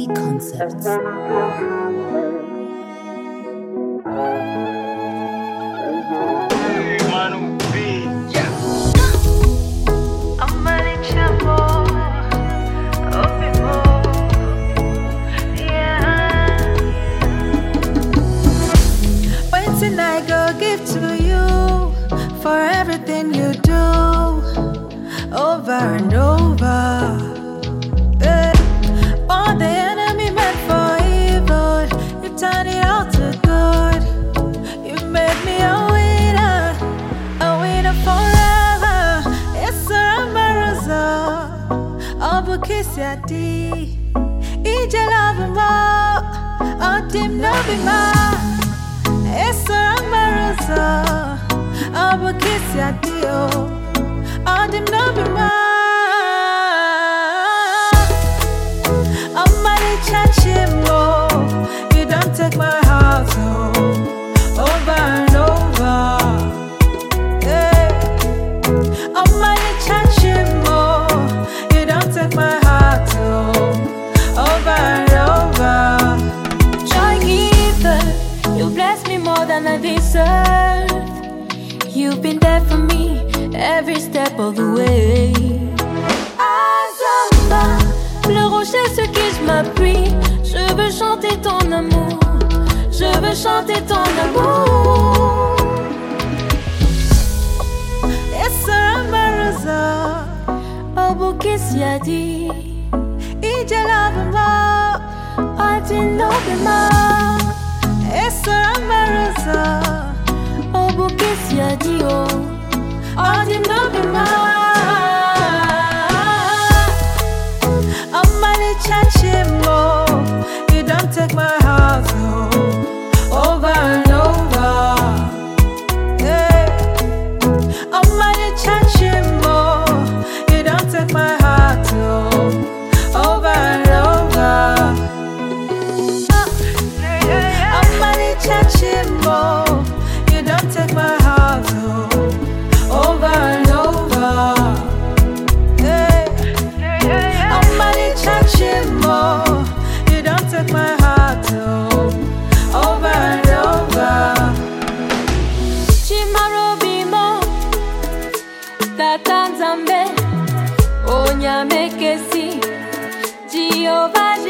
Easy Concepts. Waiting I go give to you for everything you do over and over. All the enemy meant for evil, you turn it all to good. You made me a winner forever. It's a Ramaraza, Obukisiati, Ija love more, Otim Nobima. It's a Ramaraza, Obukisiati, Otim Nobima. You don't take my heart home over and over. I'm money changing more. You don't take my heart home over and over. Joy giver, you bless me more than I deserve. You've been there for me every step of the way. Azamba, le rocher sur qui je m'appuie. Je veux chanter ton amour, je veux chanter ton amour. It's a Ramaraza, Obukisiati, Ija love more, Otim Nobima. It's a Ramaraza, Obukisiati, Otim Nobima. I'm money changing more. You don't take my heart home over and over. I'm money changing more. You don't take my heart home over and over. I'm money changing more. You don't take my heart home over and over. I'm money changing more. You don't take my heart home over and over. Chimarobimo, Tata Nzambe, Onyamekesi, Jehovah